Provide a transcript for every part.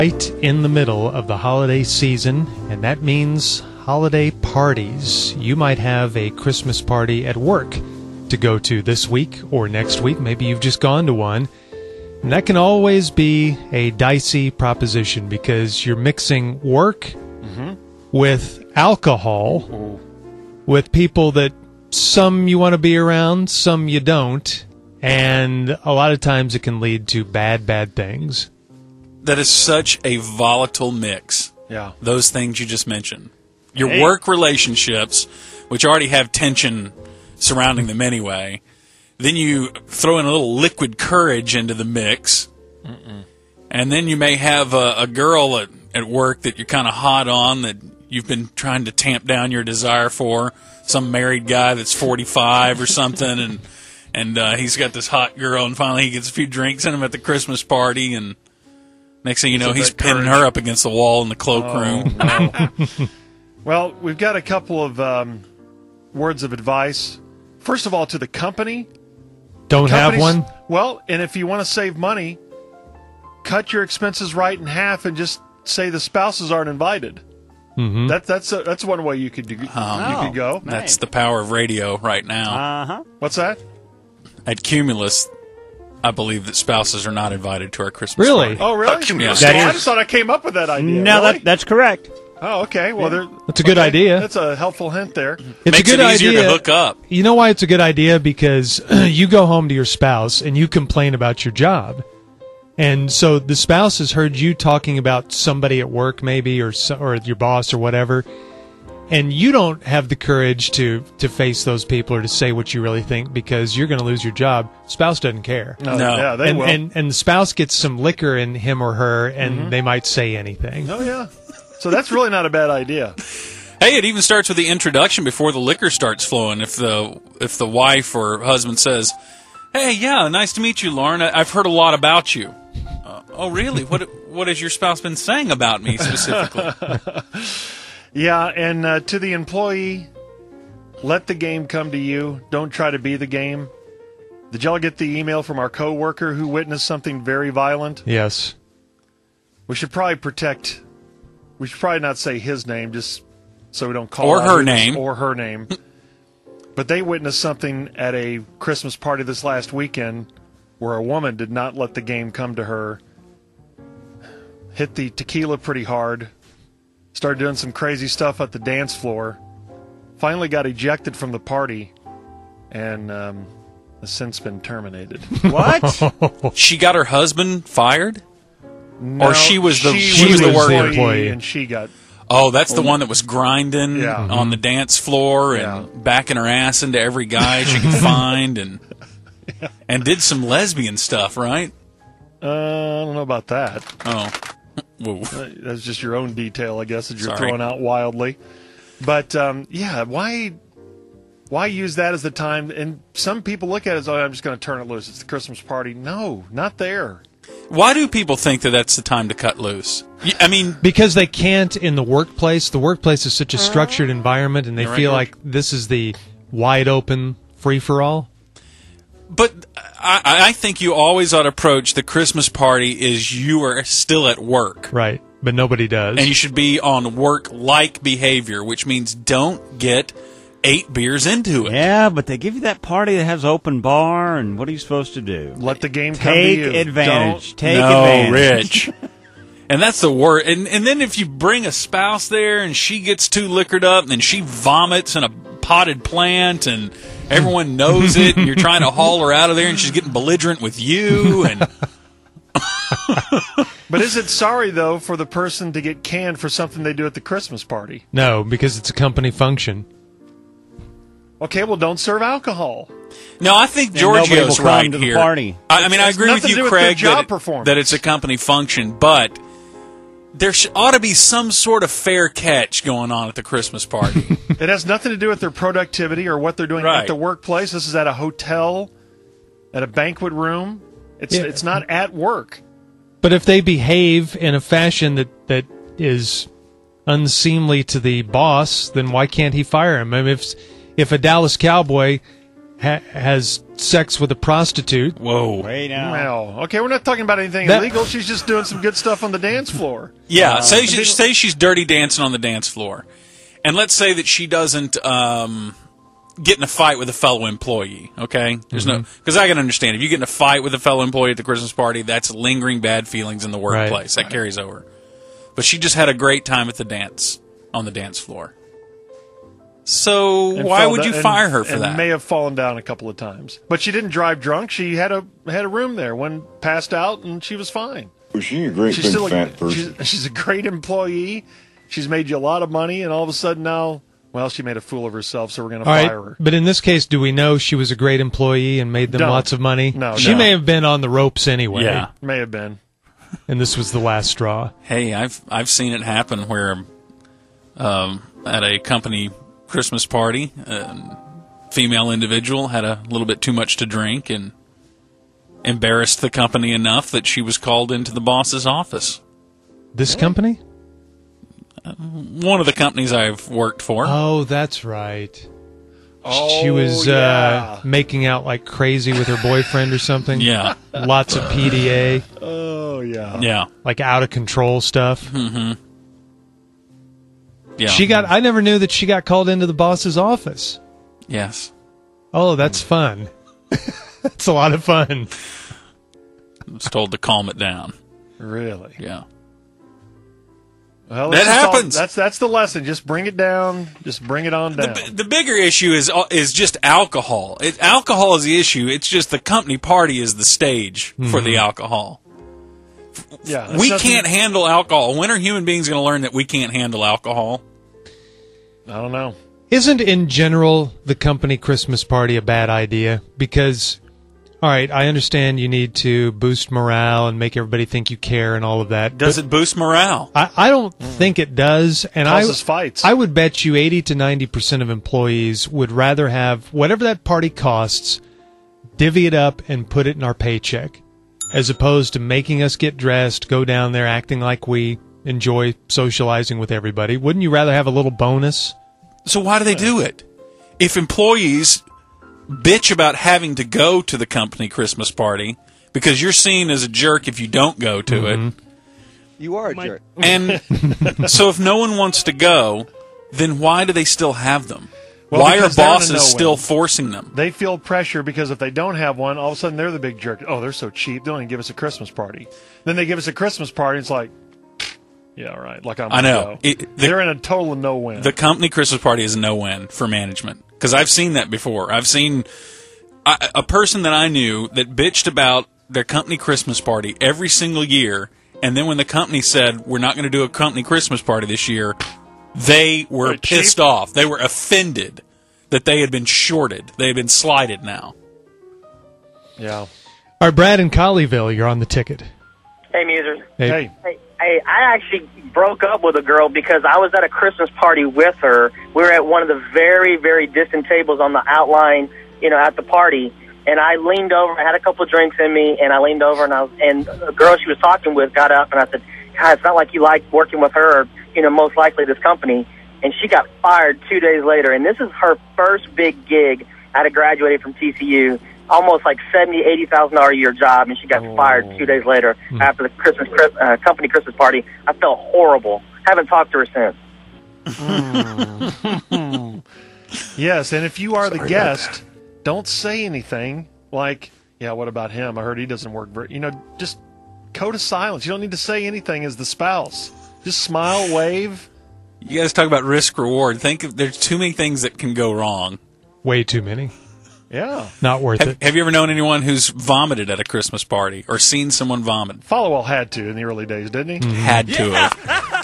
right in the middle of the holiday season, and that means holiday parties. You might have a Christmas party at work to go to this week or next week. Maybe you've just gone to one. And that can always be a dicey proposition because you're mixing work with alcohol, with people that some you want to be around, some you don't, and a lot of times it can lead to bad things. That is such a volatile mix. Yeah. Those things you just mentioned. Your work relationships, which already have tension surrounding them anyway. Then you throw in a little liquid courage into the mix. And then you may have a girl at work that you're kind of hot on that you've been trying to tamp down your desire for. Some married guy that's 45 or something, and he's got this hot girl, and finally he gets a few drinks in him at the Christmas party, and next thing you know, he's pinning her up against the wall in the cloakroom. No. Well, we've got a couple of words of advice. First of all, to the company. Don't have one? Well, and if you want to save money, cut your expenses right in half and just say the spouses aren't invited. Mm-hmm. That's one way you could go. That's the power of radio right now. What's that? At Cumulus, I believe that spouses are not invited to our Christmas party. Oh, really? Yeah. I just thought I came up with that idea. No, really? that's correct. Oh, okay. Well, that's a good idea. That's a helpful hint there. It's Makes a good it easier idea to hook up. You know why it's a good idea? Because you go home to your spouse and you complain about your job. And so the spouse has heard you talking about somebody at work maybe or your boss or whatever, and you don't have the courage to face those people or to say what you really think because you're going to lose your job. Spouse doesn't care. No. Yeah, they will. And the spouse gets some liquor in him or her, and they might say anything. Oh, yeah. So that's really not a bad idea. Hey, it even starts with the introduction before the liquor starts flowing. If the wife or husband says, "Hey, yeah, nice to meet you, Lauren. I've heard a lot about you." Oh, really? What has your spouse been saying about me specifically? Yeah, and to the employee, let the game come to you. Don't try to be the game. Did y'all get the email from our coworker who witnessed something very violent? Yes. We should probably not say his name, just so we don't call or out her his- name. or her name. But they witnessed something at a Christmas party this last weekend where a woman did not let the game come to her, hit the tequila pretty hard, started doing some crazy stuff at the dance floor, finally got ejected from the party, and has since been terminated. What? She got her husband fired? No, Or she was the worker. employee, and she got... Oh, that's the one that was grinding Yeah. on the dance floor and backing her ass into every guy she could find and did some lesbian stuff, right? I don't know about that. Oh. Whoa. That's just your own detail, I guess, that you're Sorry. throwing out wildly. But, why use that as the time? And some people look at it as, oh, I'm just going to turn it loose. It's the Christmas party. No, not there. Why do people think that that's the time to cut loose? I mean, Because they can't in the workplace. The workplace is such a structured environment, and they You're right, feel George. like this is the wide open free-for-all. but I think you always ought to approach the Christmas party as you are still at work. Right, but nobody does. And you should be on work-like behavior, which means don't get 8 beers into it. Yeah, but they give you that party that has open bar, and what are you supposed to do? Let the game come to Take you. advantage. Take No, advantage. Rich. And that's the word. And then if you bring a spouse there and she gets too liquored up and then she vomits in a potted plant and everyone knows it and you're trying to haul her out of there and she's getting belligerent with you and But is it sorry, though, for the person to get canned for something they do at the Christmas party? No, because it's a company function. Okay, well, don't serve alcohol. No, I think And nobody Giorgio's will come right to the here. party. I mean, I It's agree with nothing to you, do with their Craig, job that, performance. that it's a company function, but there ought to be some sort of fair catch going on at the Christmas party. It has nothing to do with their productivity or what they're doing Right. at the workplace. This is at a hotel, at a banquet room. It's not at work. But if they behave in a fashion that is unseemly to the boss, then why can't he fire him? I mean, if a Dallas Cowboy has sex with a prostitute. Whoa. Hey now. Well, okay, we're not talking about anything illegal. She's just doing some good stuff on the dance floor. Yeah, say she's dirty dancing on the dance floor. And let's say that she doesn't get in a fight with a fellow employee, okay? There's no, because I can understand, if you get in a fight with a fellow employee at the Christmas party, that's lingering bad feelings in the workplace. That carries over. But she just had a great time at the dance, on the dance floor. So why would you fire her for that? And may have fallen down a couple of times. But she didn't drive drunk. She had a room there when passed out, and she was fine. Was she a great big fat person? She's a great employee. She's made you a lot of money, and all of a sudden now, well, she made a fool of herself, so we're going to fire her. But in this case, do we know she was a great employee and made them lots of money? No. She may have been on the ropes anyway. Yeah. May have been. And this was the last straw. Hey, I've seen it happen where at a company Christmas party, a female individual had a little bit too much to drink and embarrassed the company enough that she was called into the boss's office. This company? One of the companies I've worked for. Oh, that's right. Oh, She was yeah. making out like crazy with her boyfriend or something. Yeah. Lots of PDA, Oh, yeah. Yeah. like out of control stuff. Mm-hmm. Yeah. I never knew that she got called into the boss's office. Yes. Oh, that's fun. That's a lot of fun. I was told to calm it down. Really? Yeah. Well, That happens. That's the lesson. Just bring it down. Just bring it on down. The bigger issue is just alcohol. Alcohol is the issue. It's just the company party is the stage for the alcohol. Yeah, We can't handle alcohol. When are human beings going to learn that we can't handle alcohol? I don't know. Isn't, in general, the company Christmas party a bad idea? Because, all right, I understand you need to boost morale and make everybody think you care and all of that. Does it boost morale? I don't think it does. And Causes fights. I would bet you 80 to 90% of employees would rather have whatever that party costs, divvy it up and put it in our paycheck, as opposed to making us get dressed, go down there acting like we enjoy socializing with everybody. Wouldn't you rather have a little bonus? So why do they do it? If employees bitch about having to go to the company Christmas party because you're seen as a jerk if you don't go to it. You are a jerk. And so if no one wants to go, then why do they still have them? Well, why are because they're in a bosses no-win. still forcing them? They feel pressure because if they don't have one, all of a sudden they're the big jerk. Oh, they're so cheap. They don't even give us a Christmas party. Then they give us a Christmas party. And it's like, yeah, all right. Like I know. They're in a total no-win. The company Christmas party is a no-win for management. Because I've seen that before. I've seen a person that I knew that bitched about their company Christmas party every single year, and then when the company said, we're not going to do a company Christmas party this year, they were pissed off. They were offended that they had been shorted. They had been slighted now. Yeah. All right, Brad in Colleyville, you're on the ticket. Hey, Musers. Hey. Hey, I actually broke up with a girl because I was at a Christmas party with her. We were at one of the very, very distant tables on the outline, at the party. And I leaned over. I had a couple of drinks in me, and I leaned over, and the girl she was talking with got up, and I said, God, it's not like you like working with her, most likely this company. And she got fired 2 days later. And this is her first big gig out of graduating from TCU. Almost like $70,000, $80,000 a year job, and she got fired 2 days later after the company Christmas party. I felt horrible. Haven't talked to her since. Yes, and if you are the guest, don't say anything like, yeah, what about him? I heard he doesn't work very... just code of silence. You don't need to say anything as the spouse. Just smile, wave. You guys talk about risk-reward. There's too many things that can go wrong. Way too many. Yeah. Not worth it. Have you ever known anyone who's vomited at a Christmas party or seen someone vomit? Followell had to in the early days, didn't he? Had to have.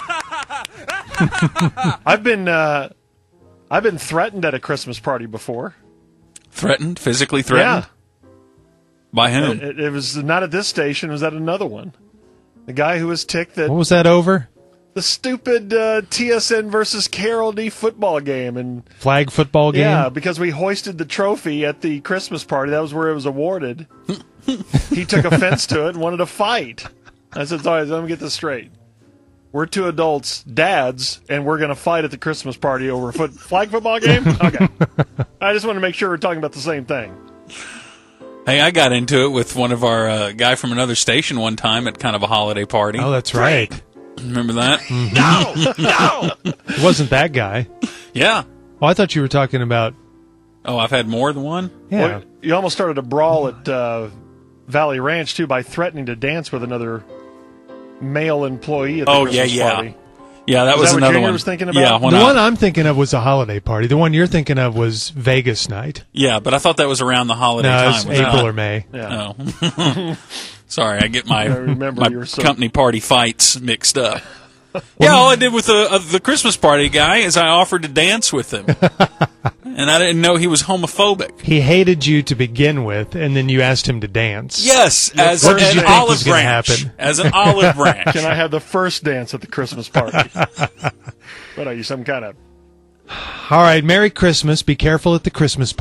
I've been threatened at a Christmas party before. Threatened? Physically threatened? Yeah. By whom? It was not at this station. It was at another one. The guy who was ticked that... What was that over? The stupid TSN versus Carroll D football game. And flag football game? Yeah, because we hoisted the trophy at the Christmas party. That was where it was awarded. He took offense to it and wanted to fight. I said, all right, let me get this straight. We're two adults, dads, and we're going to fight at the Christmas party over a flag football game? Okay. I just want to make sure we're talking about the same thing. Hey, I got into it with one of our guy from another station one time at kind of a holiday party. Oh, that's right. Remember that? No! It wasn't that guy. Yeah. Oh, I thought you were talking about... Oh, I've had more than one? Yeah. Well, you almost started a brawl at Valley Ranch, too, by threatening to dance with another male employee at the Christmas party. Yeah, that was what another Junior one. was thinking about? Yeah, The one I'm thinking of was a holiday party. The one you're thinking of was Vegas night. Yeah, but I thought that was around the holiday No, time. it's Was it April not? or May. Yeah. Oh. Sorry, I get my, I remember my you were so- company party fights mixed up. Yeah, all I did with the Christmas party guy is I offered to dance with him. And I didn't know he was homophobic. He hated you to begin with, and then you asked him to dance. Yes, as What did an you think olive was gonna branch. happen? As an olive branch. Can I have the first dance at the Christmas party? What are you, some kind of... All right, Merry Christmas. Be careful at the Christmas